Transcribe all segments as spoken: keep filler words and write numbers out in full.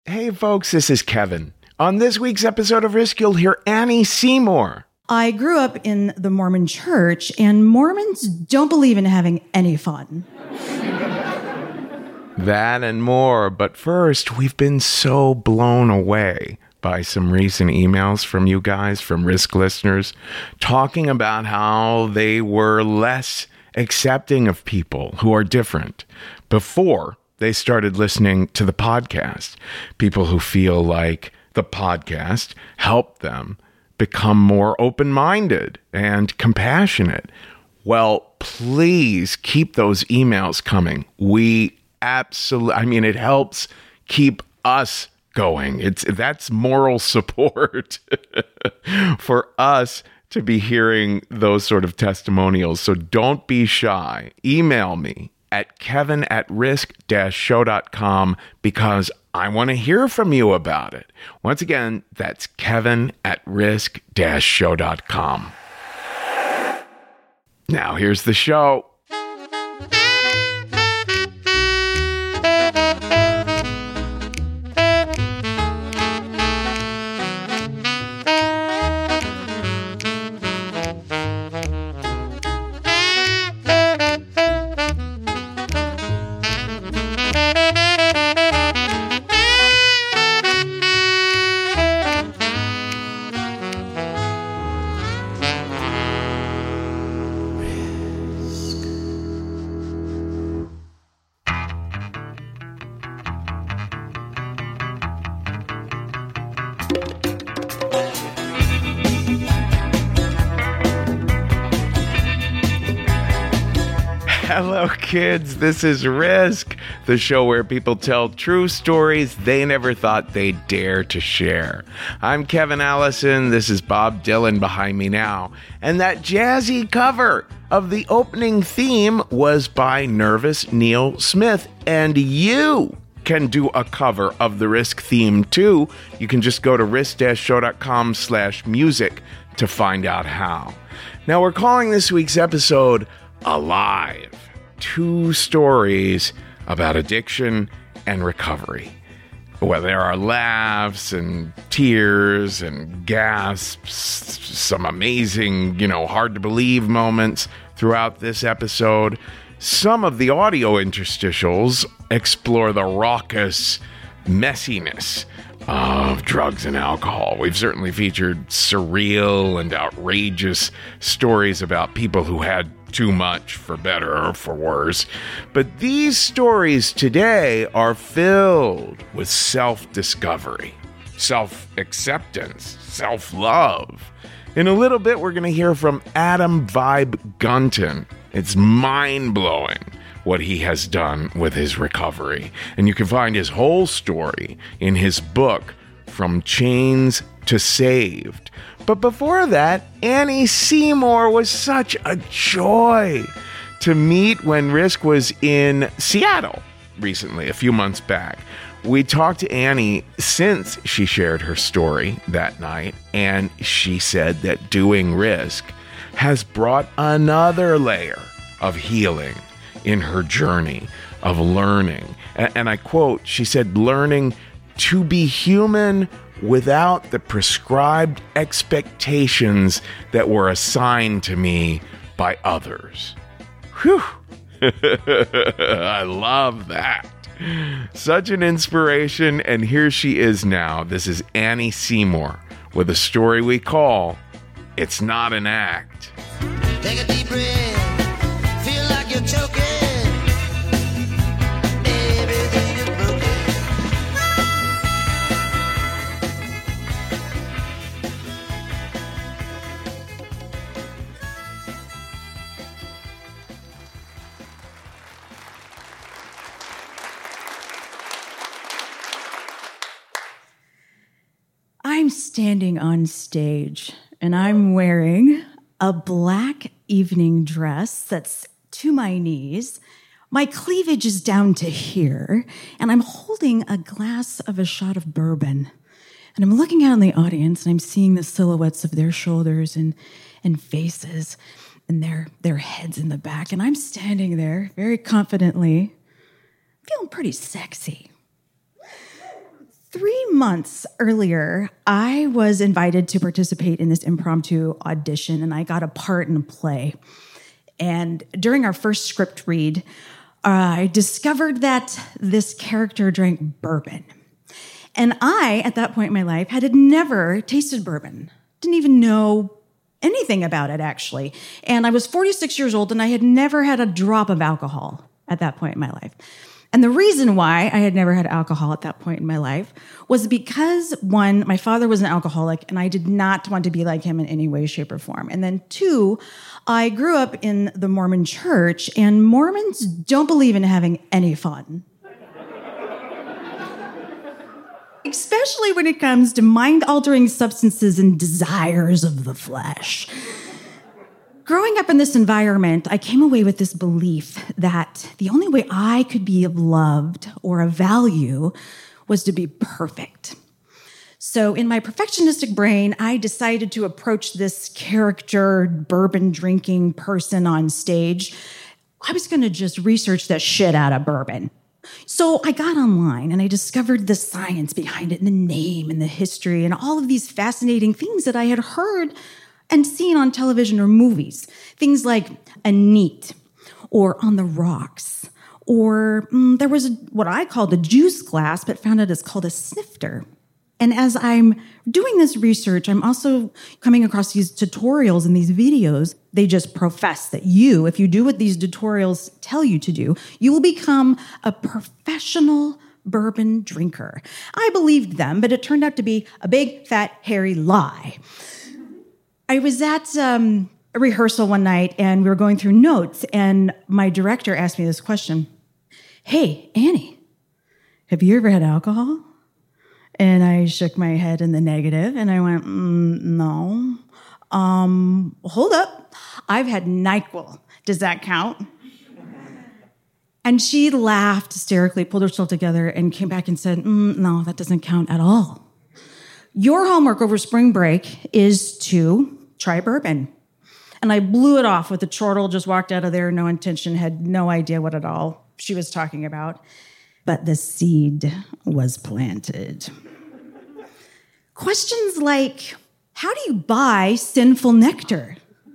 Hey folks, this is Kevin. On this week's episode of Risk, you'll hear Annie Seymour. I grew up in the Mormon church, and Mormons don't believe in having any fun. That and more, but first, we've been so blown away by some recent emails from you guys, from Risk listeners, talking about how they were less accepting of people who are different before they started listening to the podcast. People who feel like the podcast helped them become more open-minded and compassionate. Well, please keep those emails coming. We absolutely, I mean, it helps keep us going. It's that's moral support for us to be hearing those sort of testimonials. So don't be shy. Email me at kevin at risk dash show dot com because I want to hear from you about it. Once again, that's kevin at risk dash show dot com. Now here's the show. Hello, kids. This is Risk, the show where people tell true stories they never thought they'd dare to share. I'm Kevin Allison. This is Bob Dylan behind me now. And that jazzy cover of the opening theme was by Nervous Neil Smith. And you can do a cover of the Risk theme too. You can just go to risk dash show dot com slash music to find out how. Now, we're calling this week's episode Alive. Two stories about addiction and recovery. Well, there are laughs and tears and gasps, some amazing, you know, hard to believe moments throughout this episode. Some of the audio interstitials explore the raucous messiness of drugs and alcohol. We've certainly featured surreal and outrageous stories about people who had too much, for better or for worse. But these stories today are filled with self-discovery, self-acceptance, self-love. In a little bit, we're going to hear from Adam Vibe Gunton. It's mind-blowing what he has done with his recovery. And you can find his whole story in his book, From Chains to Saved. But before that, Annie Seymour was such a joy to meet when Risk was in Seattle recently, a few months back. We talked to Annie since she shared her story that night, and she said that doing Risk has brought another layer of healing in her journey of learning. And, and I quote, she said, learning to be human without the prescribed expectations that were assigned to me by others. Whew. I love that. Such an inspiration, and here she is now. This is Annie Seymour with a story we call It's Not an Act. Take a deep breath, feel like you're choking. Everything is broken. I'm standing on stage, and I'm wearing a black evening dress that's to my knees. My cleavage is down to here, and I'm holding a glass of a shot of bourbon. And I'm looking out in the audience, and I'm seeing the silhouettes of their shoulders and, and faces and their, their heads in the back. And I'm standing there very confidently, feeling pretty sexy. Three months earlier, I was invited to participate in this impromptu audition, and I got a part in a play. And during our first script read, uh, I discovered that this character drank bourbon. And I, at that point in my life, had never tasted bourbon. Didn't even know anything about it, actually. And I was forty-six years old, and I had never had a drop of alcohol at that point in my life. And the reason why I had never had alcohol at that point in my life was because, one, my father was an alcoholic, and I did not want to be like him in any way, shape, or form. And then two, I grew up in the Mormon church, and Mormons don't believe in having any fun. Especially when it comes to mind-altering substances and desires of the flesh. Growing up in this environment, I came away with this belief that the only way I could be of loved or of value was to be perfect. So in my perfectionistic brain, I decided to approach this character, bourbon-drinking person on stage. I was going to just research the shit out of bourbon. So I got online and I discovered the science behind it and the name and the history and all of these fascinating things that I had heard and seen on television or movies. Things like a neat or on the rocks, or mm, there was a, what I called a juice glass, but found out it's called a snifter. And as I'm doing this research, I'm also coming across these tutorials and these videos. They just profess that you, if you do what these tutorials tell you to do, you will become a professional bourbon drinker. I believed them, but it turned out to be a big, fat, hairy lie. I was at um, a rehearsal one night, and we were going through notes, and my director asked me this question. Hey, Annie, have you ever had alcohol? And I shook my head in the negative, and I went, mm, no. Um, hold up. I've had NyQuil. Does that count? And she laughed hysterically, pulled herself together, and came back and said, mm, no, that doesn't count at all. Your homework over spring break is to try bourbon. And I blew it off with the chortle, just walked out of there, no intention, had no idea what at all she was talking about. But the seed was planted. Questions like, how do you buy sinful nectar?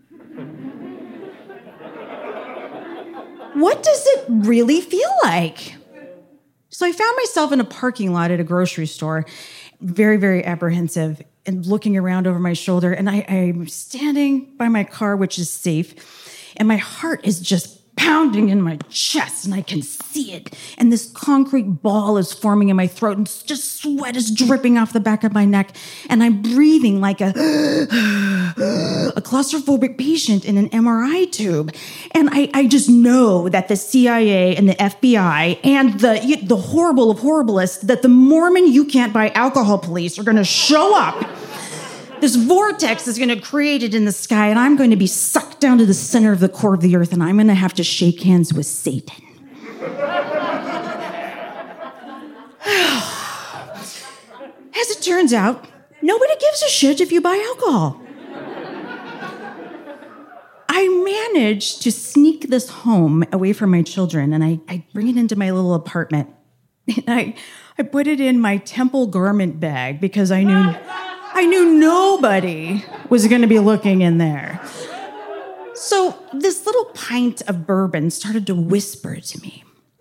What does it really feel like? So I found myself in a parking lot at a grocery store, very, very apprehensive, and looking around over my shoulder. And I, I'm standing by my car, which is safe, and my heart is just pounding in my chest, and I can see it. And this concrete ball is forming in my throat, and just sweat is dripping off the back of my neck. And I'm breathing like a, a claustrophobic patient in an M R I tube. And I, I just know that the C I A and the F B I and the, the horrible of horriblest, that the Mormon you can't buy alcohol police are going to show up. This vortex is going to create it in the sky, and I'm going to be sucked down to the center of the core of the earth, and I'm going to have to shake hands with Satan. As it turns out, nobody gives a shit if you buy alcohol. I managed to sneak this home away from my children, and I, I bring it into my little apartment. And I, I put it in my temple garment bag because I knew... I knew nobody was going to be looking in there. So this little pint of bourbon started to whisper to me,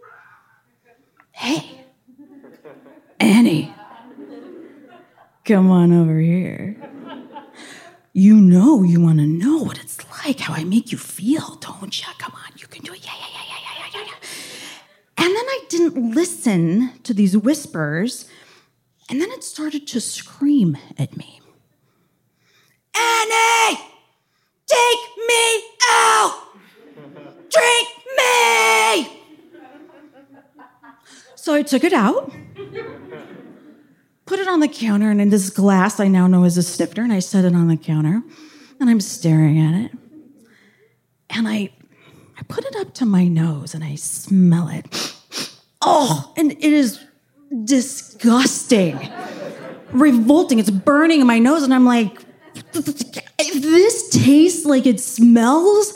hey, Annie, come on over here. You know you want to know what it's like, how I make you feel, don't you? Come on, you can do it. Yeah, yeah, yeah, yeah, yeah, yeah, yeah. And then I didn't listen to these whispers. And then it started to scream at me. Annie, take me out. Drink me. So I took it out, put it on the counter, and in this glass I now know as a snifter, and I set it on the counter, and I'm staring at it. And I, I put it up to my nose, and I smell it. Oh, and it is disgusting, revolting. It's burning in my nose, and I'm like, if this tastes like it smells,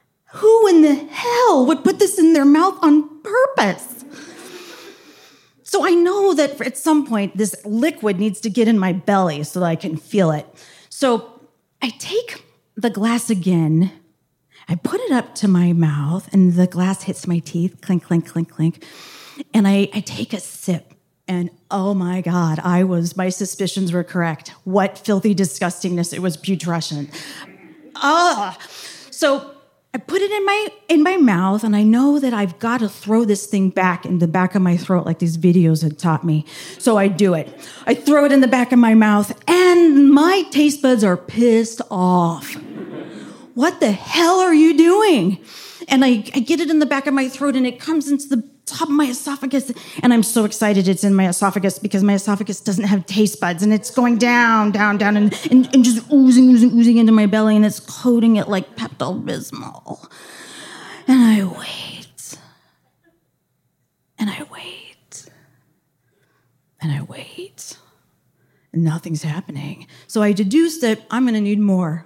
who in the hell would put this in their mouth on purpose? So I know that at some point this liquid needs to get in my belly so that I can feel it. So I take the glass again, I put it up to my mouth, and the glass hits my teeth, clink, clink, clink, clink. And I, I take a sip, and oh my God, I was, my suspicions were correct. What filthy disgustingness, it was putrescent. Ah, so I put it in my in my mouth, and I know that I've got to throw this thing back in the back of my throat like these videos had taught me. So I do it. I throw it in the back of my mouth, and my taste buds are pissed off. What the hell are you doing? And I, I get it in the back of my throat, and it comes into the top of my esophagus. And I'm so excited it's in my esophagus because my esophagus doesn't have taste buds, and it's going down, down, down, and, and, and just oozing, oozing, oozing into my belly, and it's coating it like Pepto-Bismol. And I wait. And I wait. And I wait. And nothing's happening. So I deduce that I'm going to need more.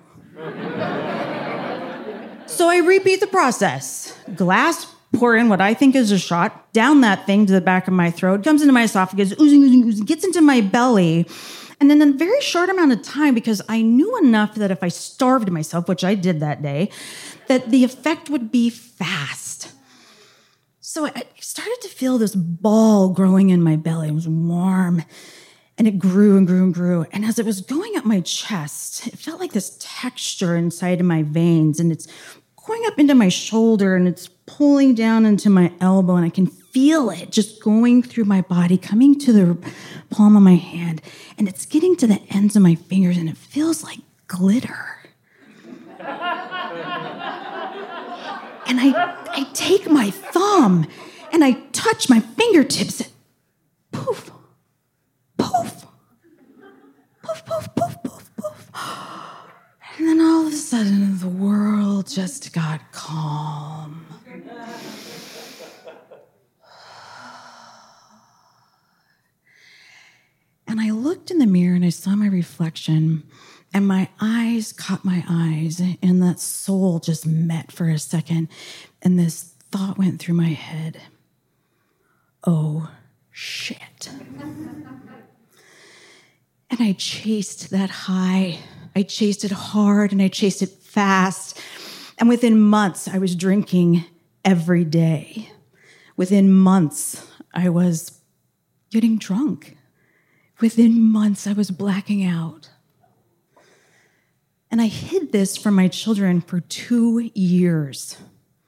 So I repeat the process. Glass, pour in what I think is a shot, down that thing to the back of my throat, comes into my esophagus, oozing, oozing, oozing, gets into my belly. And then in a very short amount of time, because I knew enough that if I starved myself, which I did that day, that the effect would be fast. So I started to feel this ball growing in my belly. It was warm. And it grew and grew and grew. And as it was going up my chest, it felt like this texture inside of my veins. And it's going up into my shoulder, and it's pulling down into my elbow. And I can feel it just going through my body, coming to the palm of my hand. And it's getting to the ends of my fingers, and it feels like glitter. And I, I take my thumb, and I touch my fingertips, and poof. Poof, poof, poof, poof, poof, poof. And then all of a sudden, the world just got calm. And I looked in the mirror, and I saw my reflection, and my eyes caught my eyes, and that soul just met for a second, and this thought went through my head. Oh, shit. And I chased that high. I chased it hard, and I chased it fast. And within months, I was drinking every day. Within months, I was getting drunk. Within months, I was blacking out. And I hid this from my children for two years.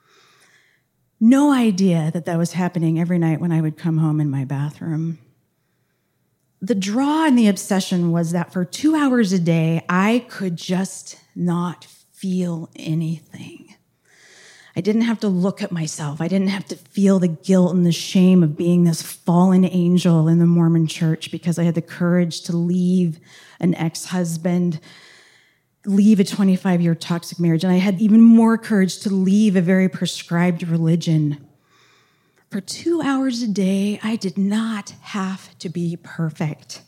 No idea that that was happening every night when I would come home in my bathroom. The draw and the obsession was that for two hours a day, I could just not feel anything. I didn't have to look at myself. I didn't have to feel the guilt and the shame of being this fallen angel in the Mormon church because I had the courage to leave an ex-husband, leave a twenty-five-year toxic marriage, and I had even more courage to leave a very prescribed religion. For two hours a day, I did not have to be perfect.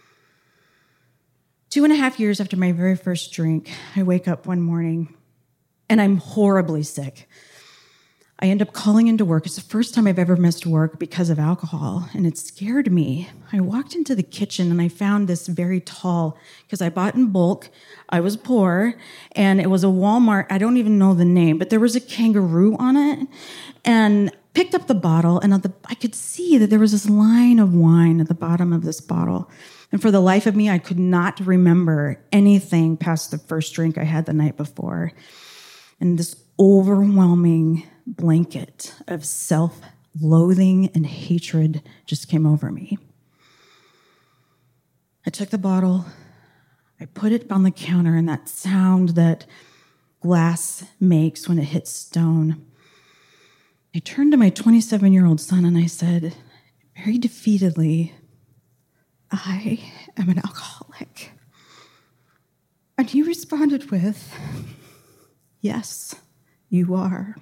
Two and a half years after my very first drink, I wake up one morning, and I'm horribly sick. I end up calling into work. It's the first time I've ever missed work because of alcohol, and it scared me. I walked into the kitchen, and I found this very tall, because I bought in bulk. I was poor, and it was a Walmart. I don't even know the name, but there was a kangaroo on it, and picked up the bottle, and the, I could see that there was this line of wine at the bottom of this bottle. And for the life of me, I could not remember anything past the first drink I had the night before. And this overwhelming blanket of self-loathing and hatred just came over me. I took the bottle, I put it on the counter, and that sound that glass makes when it hits stone. I turned to my twenty-seven-year-old son and I said, very defeatedly, I am an alcoholic. And he responded with, yes, you are.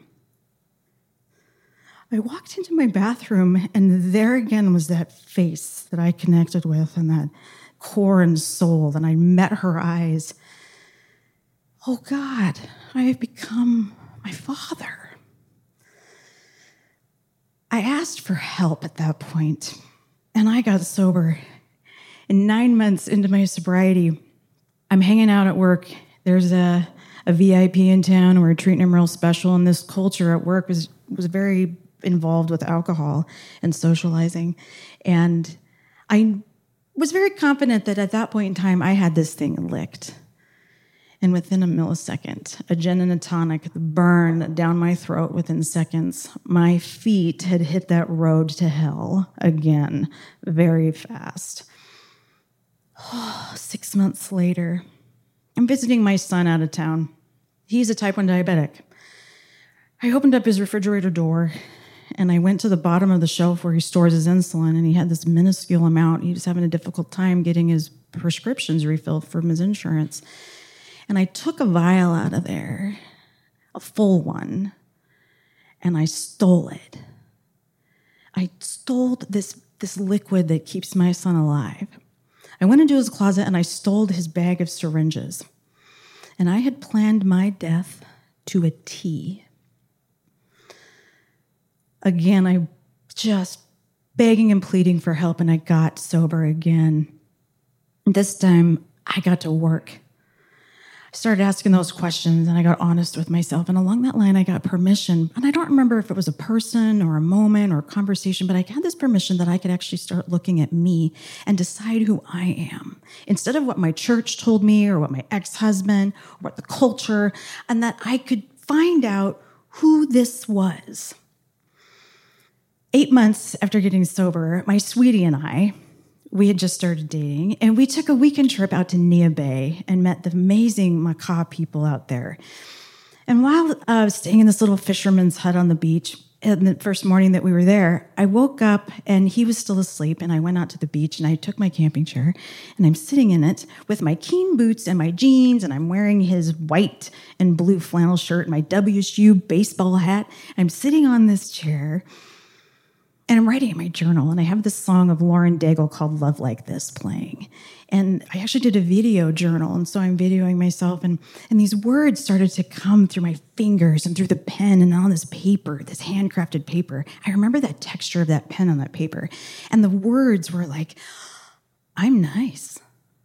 I walked into my bathroom, and there again was that face that I connected with and that core and soul, and I met her eyes. Oh God, I have become my father. I asked for help at that point. And I got sober. And nine months into my sobriety, I'm hanging out at work. There's a, a V I P in town, and we're treating him real special. And this culture at work was, was very involved with alcohol and socializing. And I was very confident that at that point in time, I had this thing licked. And within a millisecond, a gin and a tonic burned down my throat within seconds. My feet had hit that road to hell again, very fast. Oh, six months later, I'm visiting my son out of town. He's a type one diabetic. I opened up his refrigerator door, and I went to the bottom of the shelf where he stores his insulin, and he had this minuscule amount. He was having a difficult time getting his prescriptions refilled from his insurance. And I took a vial out of there, a full one, and I stole it. I stole this, this liquid that keeps my son alive. I went into his closet and I stole his bag of syringes. And I had planned my death to a T. Again, I just begging and pleading for help, and I got sober again. This time, I got to work. I started asking those questions, and I got honest with myself. And along that line, I got permission. And I don't remember if it was a person or a moment or a conversation, but I had this permission that I could actually start looking at me and decide who I am, instead of what my church told me or what my ex-husband or what the culture, and that I could find out who this was. Eight months after getting sober, my sweetie and I, we had just started dating, and we took a weekend trip out to Nia Bay and met the amazing Makah people out there. And while I was staying in this little fisherman's hut on the beach, and the first morning that we were there, I woke up and he was still asleep, and I went out to the beach and I took my camping chair and I'm sitting in it with my Keen boots and my jeans, and I'm wearing his white and blue flannel shirt and my W S U baseball hat. I'm sitting on this chair and I'm writing in my journal, and I have this song of Lauren Daigle called Love Like This playing. And I actually did a video journal, and so I'm videoing myself, and, and these words started to come through my fingers and through the pen and on this paper, this handcrafted paper. I remember that texture of that pen on that paper. And the words were like, I'm nice.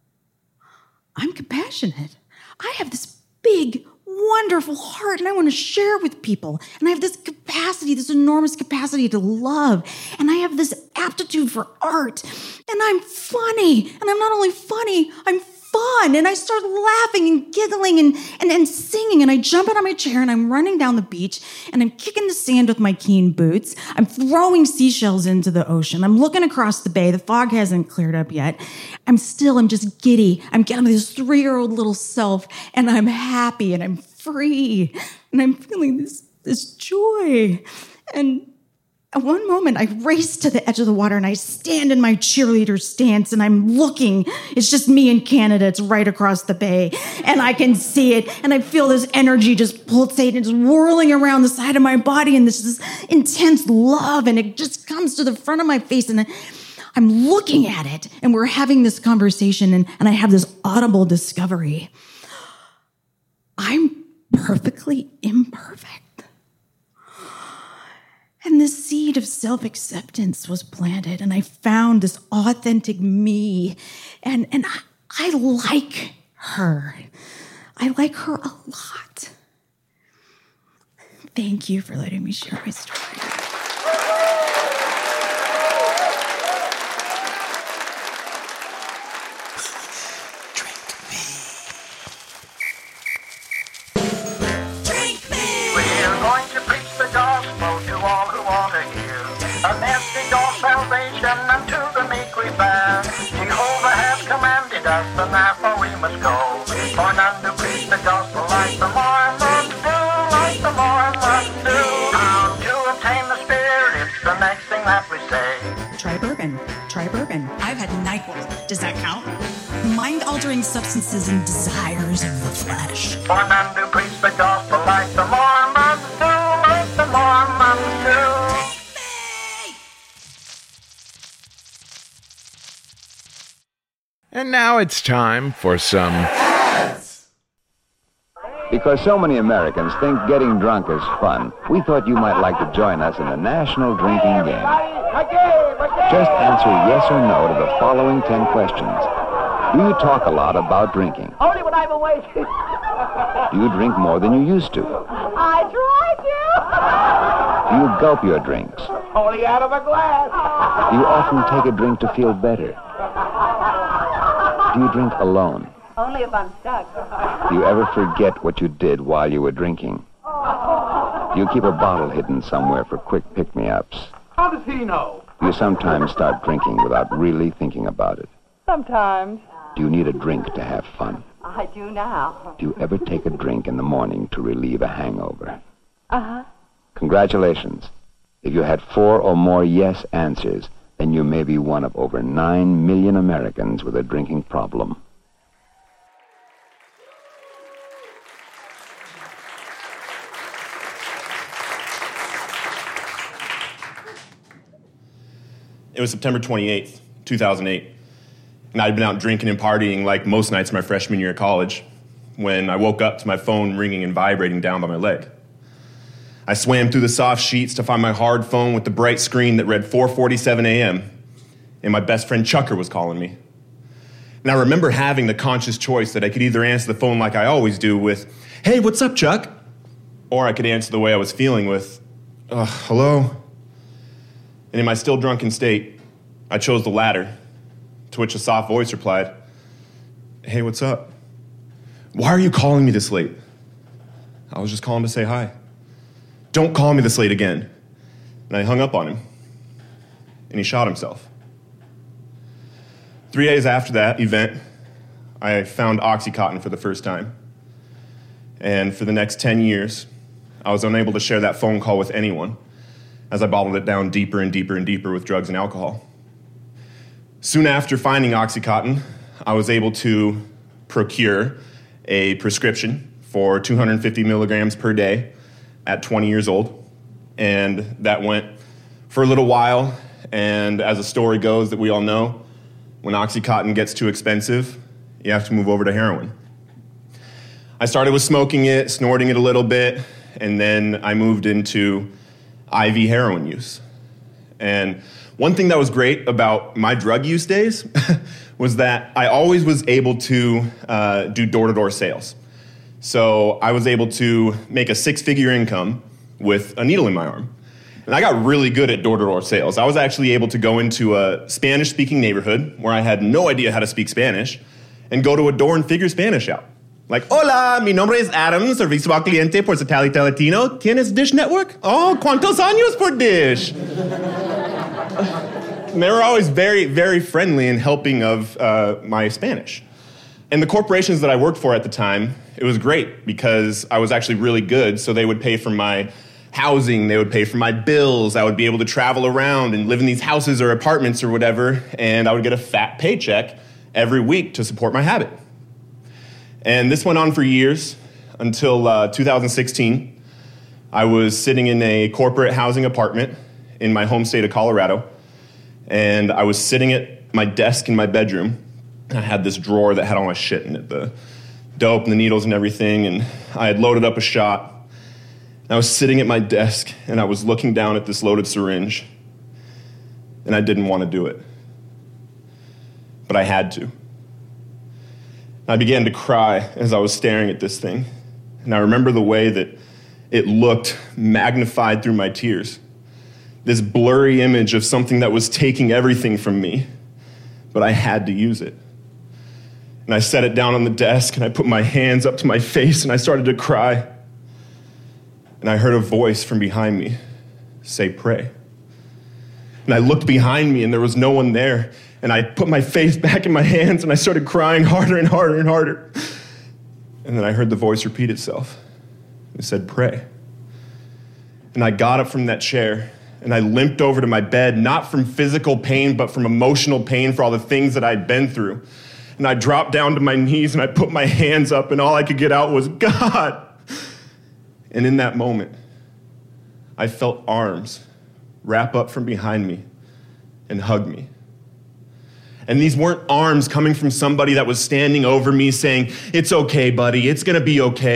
I'm compassionate. I have this big, wonderful heart, and I want to share with people. And I have this capacity, this enormous capacity to love. And I have this aptitude for art. And I'm funny. And I'm not only funny, I'm fun. And I start laughing and giggling and, and, and singing. And I jump out of my chair and I'm running down the beach and I'm kicking the sand with my Keen boots. I'm throwing seashells into the ocean. I'm looking across the bay. The fog hasn't cleared up yet. I'm still, I'm just giddy. I'm getting this three-year-old little self, and I'm happy and I'm free. And I'm feeling this, this joy. And at one moment, I race to the edge of the water and I stand in my cheerleader stance and I'm looking. It's just me and Canada. It's right across the bay. And I can see it. And I feel this energy just pulsate and just whirling around the side of my body. And this, this intense love. And it just comes to the front of my face. And I'm looking at it. And we're having this conversation. And, and I have this audible discovery. I'm perfectly imperfect. And the seed of self-acceptance was planted, and I found this authentic me, and, and I, I like her. I like her a lot. Thank you for letting me share my story. Unto the meek we bear. Jehovah has commanded us, and therefore we must go. For none to preach the gospel like the Mormons do, like the Mormons do. How to obtain the Spirit, it's the next thing that we say. Try bourbon. Try bourbon. I've had NyQuil. Does that count? Mind-altering substances and desires of the flesh. For none to preach the gospel like the Mormons do, like the Mormons do. And now it's time for some ads. Because so many Americans think getting drunk is fun, we thought you might like to join us in the national drinking game. A game, Just answer yes or no to the following ten questions. Do you talk a lot about drinking? Only when I'm awake. Do you drink more than you used to? I try to. Do you gulp your drinks? Only out of a glass. Do you often take a drink to feel better? Do you drink alone? Only if I'm stuck. Do you ever forget what you did while you were drinking? Do you keep a bottle hidden somewhere for quick pick-me-ups? How does he know? Do you sometimes start drinking without really thinking about it? Sometimes. Do you need a drink to have fun? I do now. Do you ever take a drink in the morning to relieve a hangover? Uh-huh. Congratulations. If you had four or more yes answers, then you may be one of over nine million Americans with a drinking problem. It was September twenty-eighth, two thousand eight, and I'd been out drinking and partying like most nights of my freshman year of college when I woke up to my phone ringing and vibrating down by my leg. I swam through the soft sheets to find my hard phone with the bright screen that read four forty-seven a.m., and my best friend Chucker was calling me. And I remember having the conscious choice that I could either answer the phone like I always do with, "Hey, what's up, Chuck?" Or I could answer the way I was feeling with, uh, "Hello?" And in my still drunken state, I chose the latter, to which a soft voice replied, "Hey, what's up? Why are you calling me this late?" "I was just calling to say hi." "Don't call me this late again." And I hung up on him, and he shot himself. Three days after that event, I found OxyContin for the first time. And for the next ten years, I was unable to share that phone call with anyone, as I bottled it down deeper and deeper and deeper with drugs and alcohol. Soon after finding OxyContin, I was able to procure a prescription for two hundred fifty milligrams per day at twenty years old. And that went for a little while, and as the story goes that we all know, when OxyContin gets too expensive, you have to move over to heroin. I started with smoking it, snorting it a little bit, and then I moved into I V heroin use. And one thing that was great about my drug use days was that I always was able to uh, do door-to-door sales. So I was able to make a six-figure income with a needle in my arm. And I got really good at door-to-door sales. I was actually able to go into a Spanish-speaking neighborhood where I had no idea how to speak Spanish and go to a door and figure Spanish out. Like, "Hola, mi nombre es Adam, servicio al cliente por Satélite Latino. ¿Tienes Dish Network? Oh, ¿cuántos años por Dish?" And they were always very, very friendly and helping of uh, my Spanish. And the corporations that I worked for at the time, it was great because I was actually really good, so they would pay for my housing, they would pay for my bills, I would be able to travel around and live in these houses or apartments or whatever, and I would get a fat paycheck every week to support my habit. And this went on for years until uh, two thousand sixteen. I was sitting in a corporate housing apartment in my home state of Colorado, and I was sitting at my desk in my bedroom. I had this drawer that had all my shit in it, the dope and the needles and everything, and I had loaded up a shot. And I was sitting at my desk, and I was looking down at this loaded syringe, and I didn't want to do it. But I had to. I began to cry as I was staring at this thing. And I remember the way that it looked magnified through my tears. This blurry image of something that was taking everything from me, but I had to use it. And I set it down on the desk, and I put my hands up to my face, and I started to cry. And I heard a voice from behind me say, "Pray." And I looked behind me, and there was no one there. And I put my face back in my hands, and I started crying harder and harder and harder. And then I heard the voice repeat itself. It said, "Pray." And I got up from that chair, and I limped over to my bed, not from physical pain, but from emotional pain for all the things that I'd been through. And I dropped down to my knees, and I put my hands up, and all I could get out was, "God." And in that moment, I felt arms wrap up from behind me and hug me. And these weren't arms coming from somebody that was standing over me saying, "It's okay, buddy, it's gonna be okay."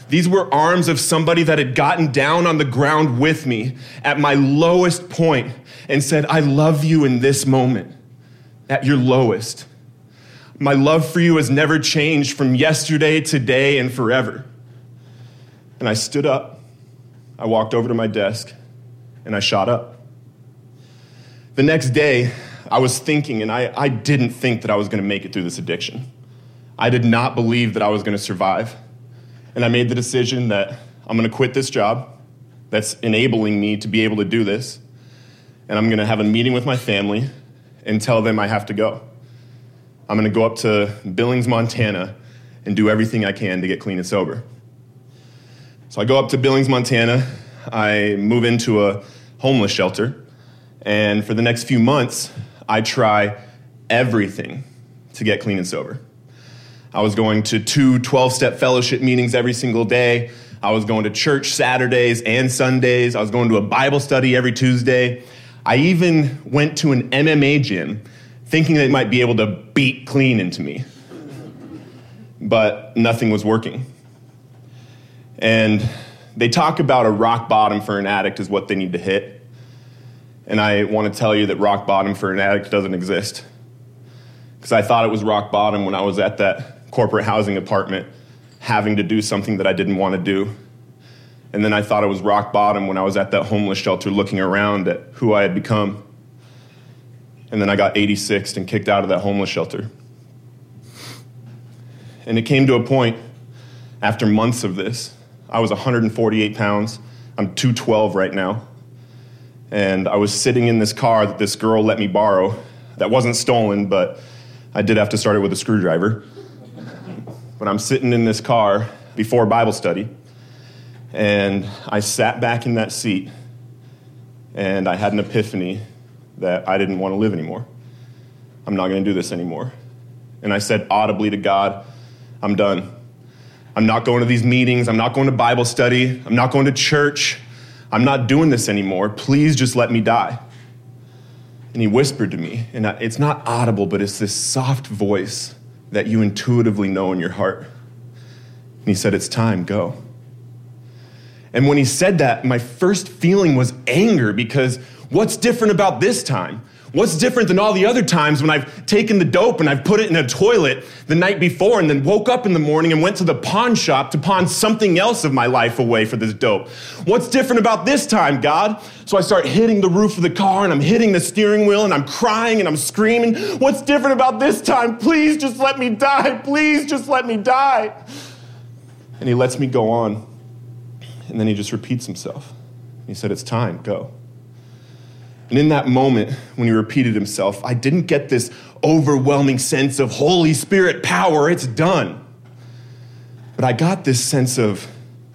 These were arms of somebody that had gotten down on the ground with me at my lowest point and said, I love you in this moment, at your lowest. My love for you has never changed from yesterday, today, and forever. And I stood up, I walked over to my desk, and I shot up. The next day, I was thinking, and I, I didn't think that I was going to make it through this addiction. I did not believe that I was going to survive. And I made the decision that I'm going to quit this job that's enabling me to be able to do this. And I'm going to have a meeting with my family and tell them I have to go. I'm going to go up to Billings, Montana, and do everything I can to get clean and sober. So I go up to Billings, Montana. I move into a homeless shelter. And for the next few months, I try everything to get clean and sober. I was going to two twelve-step fellowship meetings every single day. I was going to church Saturdays and Sundays. I was going to a Bible study every Tuesday. I even went to an M M A gym thinking they might be able to beat clean into me. But nothing was working. And they talk about a rock bottom for an addict is what they need to hit. And I want to tell you that rock bottom for an addict doesn't exist. Because I thought it was rock bottom when I was at that corporate housing apartment having to do something that I didn't want to do. And then I thought it was rock bottom when I was at that homeless shelter looking around at who I had become. And then I got eighty-sixed and kicked out of that homeless shelter. And it came to a point after months of this. I was one hundred forty-eight pounds. I'm two twelve right now. And I was sitting in this car that this girl let me borrow that wasn't stolen, but I did have to start it with a screwdriver. But I'm sitting in this car before Bible study, and I sat back in that seat, and I had an epiphany that I didn't want to live anymore. I'm not going to do this anymore. And I said audibly to God, I'm done. I'm not going to these meetings. I'm not going to Bible study. I'm not going to church. I'm not doing this anymore. Please just let me die. And he whispered to me, and it's not audible, but it's this soft voice that you intuitively know in your heart. And he said, it's time, go. And when he said that, my first feeling was anger, because what's different about this time? What's different than all the other times when I've taken the dope and I've put it in a toilet the night before and then woke up in the morning and went to the pawn shop to pawn something else of my life away for this dope? What's different about this time, God? So I start hitting the roof of the car and I'm hitting the steering wheel and I'm crying and I'm screaming. What's different about this time? Please just let me die. Please just let me die. And he lets me go on. And then he just repeats himself. He said, it's time, go. And in that moment, when he repeated himself, I didn't get this overwhelming sense of Holy Spirit power, it's done. But I got this sense of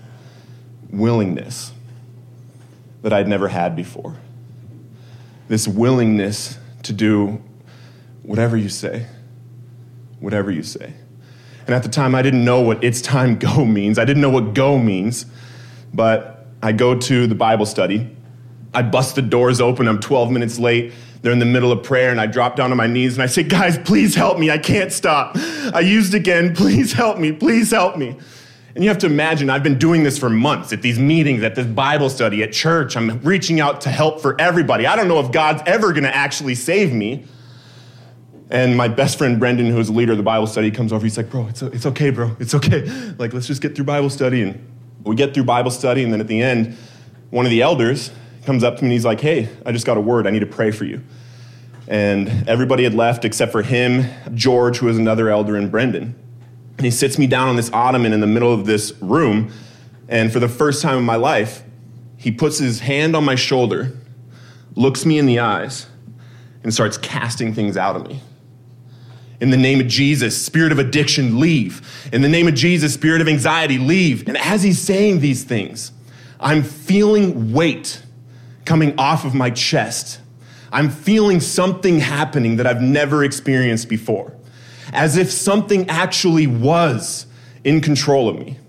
willingness that I'd never had before. This willingness to do whatever you say, whatever you say. And at the time, I didn't know what it's time, go means. I didn't know what go means, but I go to the Bible study. I bust the doors open. I'm twelve minutes late. They're in the middle of prayer, and I drop down on my knees, and I say, guys, please help me. I can't stop. I used again. Please help me. Please help me. And you have to imagine, I've been doing this for months at these meetings, at this Bible study, at church. I'm reaching out to help for everybody. I don't know if God's ever going to actually save me. And my best friend, Brendan, who is the leader of the Bible study, comes over. He's like, bro, it's, it's okay, bro. It's okay. Like, let's just get through Bible study. And we get through Bible study, and then at the end, one of the elders comes up to me and he's like, hey, I just got a word. I need to pray for you. And everybody had left except for him, George, who is another elder, and Brendan. And he sits me down on this ottoman in the middle of this room. And for the first time in my life, he puts his hand on my shoulder, looks me in the eyes, and starts casting things out of me. In the name of Jesus, spirit of addiction, leave. In the name of Jesus, spirit of anxiety, leave. And as he's saying these things, I'm feeling weight coming off of my chest. I'm feeling something happening that I've never experienced before, as if something actually was in control of me.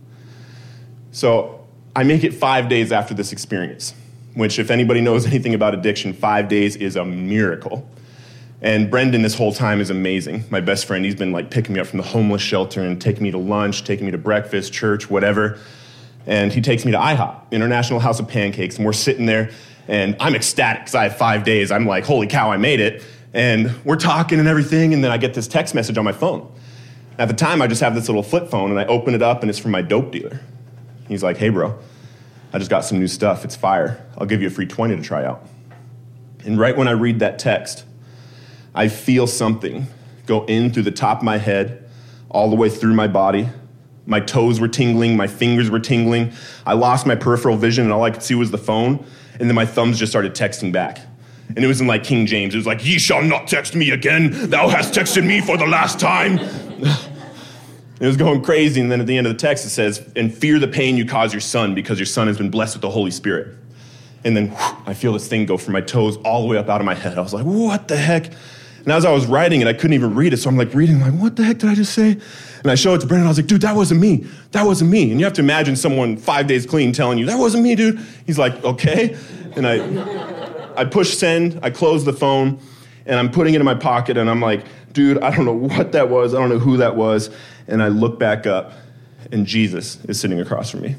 So I make it five days after this experience, which if anybody knows anything about addiction, five days is a miracle. And Brendan this whole time is amazing. My best friend, he's been like picking me up from the homeless shelter and taking me to lunch, taking me to breakfast, church, whatever. And he takes me to I hop, International House of Pancakes, and we're sitting there, and I'm ecstatic because I have five days. I'm like, holy cow, I made it. And we're talking and everything, and then I get this text message on my phone. At the time, I just have this little flip phone, and I open it up, and it's from my dope dealer. He's like, hey, bro, I just got some new stuff. It's fire. I'll give you a free twenty to try out. And right when I read that text, I feel something go in through the top of my head, all the way through my body. My toes were tingling, my fingers were tingling. I lost my peripheral vision, and all I could see was the phone, and then my thumbs just started texting back. And it was in like King James. It was like, ye shall not text me again. Thou hast texted me for the last time. It was going crazy, and then at the end of the text it says, and fear the pain you cause your son, because your son has been blessed with the Holy Spirit. And then whew, I feel this thing go from my toes all the way up out of my head. I was like, what the heck? And as I was writing it, I couldn't even read it, so I'm like reading, like, what the heck did I just say? And I show it to Brendan, I was like, dude, that wasn't me. That wasn't me. And you have to imagine someone five days clean telling you, that wasn't me, dude. He's like, okay. And I, I push send, I close the phone, and I'm putting it in my pocket, and I'm like, dude, I don't know what that was. I don't know who that was. And I look back up, and Jesus is sitting across from me.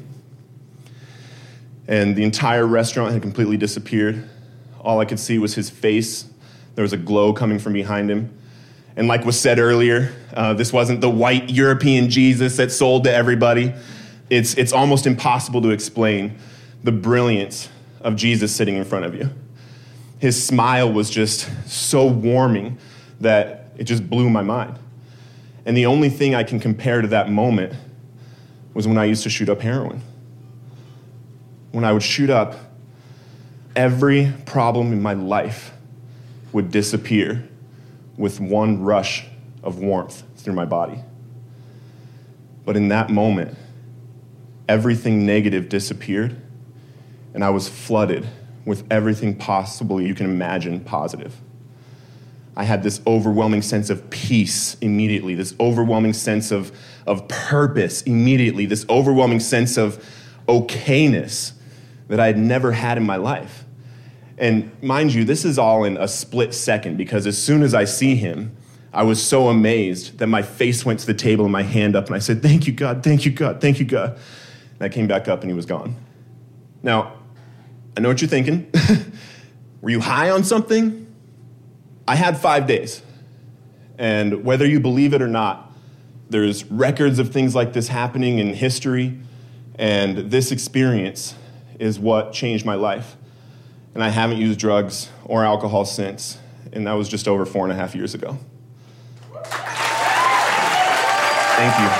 And the entire restaurant had completely disappeared. All I could see was his face. There was a glow coming from behind him. And like was said earlier, uh, this wasn't the white European Jesus that sold to everybody. It's, it's almost impossible to explain the brilliance of Jesus sitting in front of you. His smile was just so warming that it just blew my mind. And the only thing I can compare to that moment was when I used to shoot up heroin. When I would shoot up, every problem in my life would disappear with one rush of warmth through my body. But in that moment, everything negative disappeared, and I was flooded with everything possible you can imagine positive. I had this overwhelming sense of peace immediately, this overwhelming sense of, of purpose immediately, this overwhelming sense of okayness that I had never had in my life. And mind you, this is all in a split second, because as soon as I see him, I was so amazed that my face went to the table and my hand up, and I said, thank you, God, thank you, God, thank you, God. And I came back up and he was gone. Now, I know what you're thinking. Were you high on something? I had five days. And whether you believe it or not, there's records of things like this happening in history, and this experience is what changed my life. And I haven't used drugs or alcohol since, and that was just over four and a half years ago. Thank you.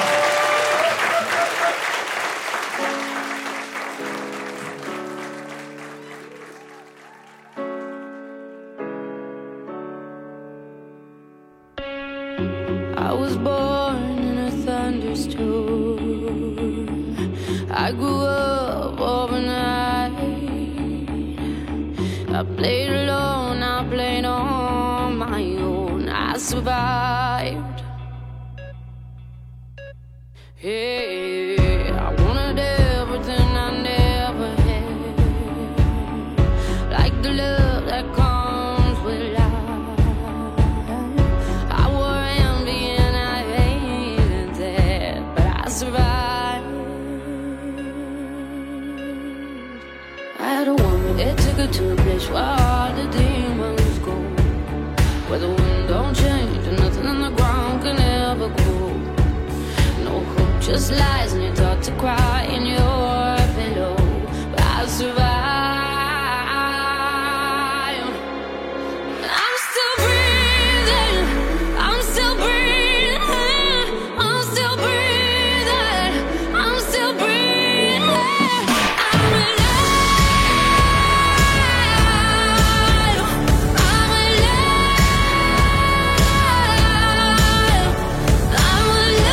I was born in a thunderstorm. I grew up overnight. I played alone, I played on my own. I survived. Hey, I wanted everything I never had, like the love that comes with life. I wore envy and I hated that, but I survived. I had a woman that took her to a place where all the demons go, where the wind don't change and nothing on the ground can ever grow. No hope, just lies, and you're taught to cry in your pillow. But I survived. I'm still breathing. I'm still breathing. I'm still breathing. I'm still breathing. I'm alive. I'm alive. I'm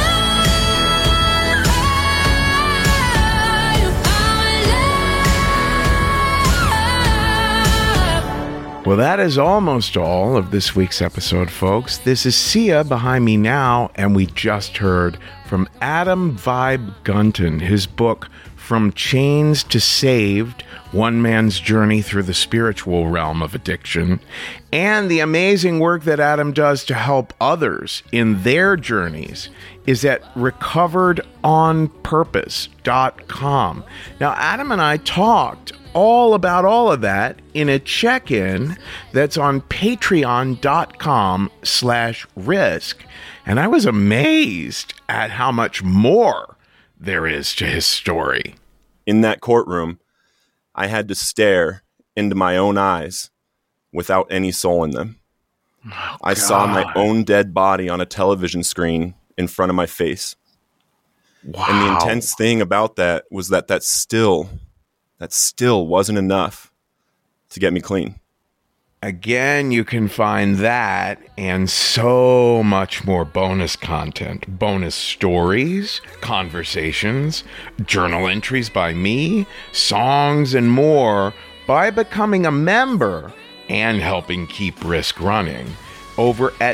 Well, that is almost all of this week's episode, folks. This is Sia behind me now, and we just heard from Adam Vibe Gunton, his book, From Chains to Saved, one man's journey through the spiritual realm of addiction, and the amazing work that Adam does to help others in their journeys, is at recovered on purpose dot com. Now, Adam and I talked all about all of that in a check-in that's on patreon.com slash risk. And I was amazed at how much more there is to his story. In that courtroom, I had to stare into my own eyes without any soul in them. Oh, I saw my own dead body on a television screen in front of my face. Wow. And the intense thing about that was that that still, that still wasn't enough to get me clean. Again, you can find that and so much more bonus content, bonus stories, conversations, journal entries by me, songs, and more by becoming a member and helping keep Risk running over at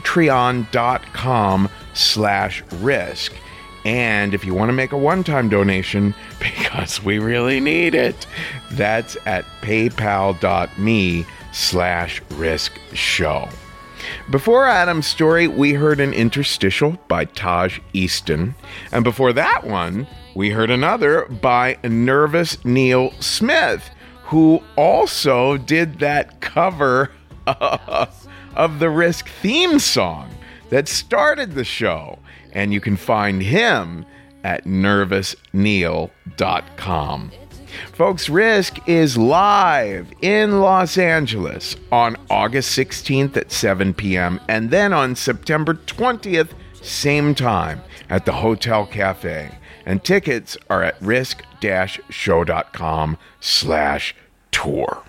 patreon.com slash risk. And if you want to make a one-time donation, because we really need it, that's at paypal.me slash risk show. Before Adam's story, we heard an interstitial by Taj Easton. And before that one, we heard another by Nervous Neil Smith, who also did that cover of the Risk theme song that started the show. And you can find him at nervous neil dot com. Folks, Risk is live in Los Angeles on August sixteenth at seven p.m. and then on September twentieth, same time, at the Hotel Cafe. And tickets are at risk-show.com slash tour.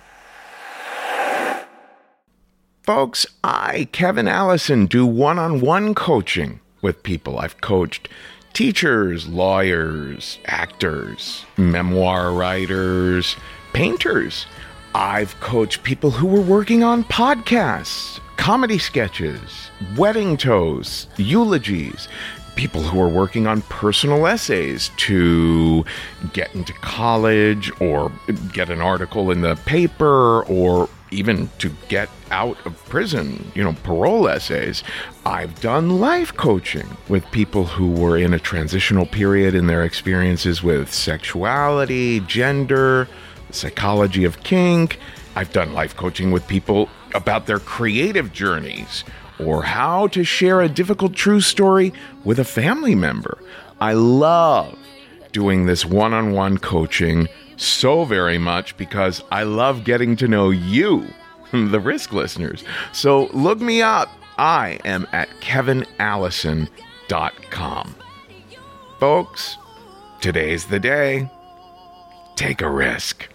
Folks, I, Kevin Allison, do one-on-one coaching with people. I've coached teachers, lawyers, actors, memoir writers, painters. I've coached people who were working on podcasts, comedy sketches, wedding toasts, eulogies, people who are working on personal essays to get into college or get an article in the paper or even to get out of prison, you know, parole essays. I've done life coaching with people who were in a transitional period in their experiences with sexuality, gender, the psychology of kink. I've done life coaching with people about their creative journeys or how to share a difficult true story with a family member. I love doing this one-on-one coaching so very much because I love getting to know you, the Risk listeners. So look me up. I am at kevin allison dot com. Folks, today's the day. Take a risk.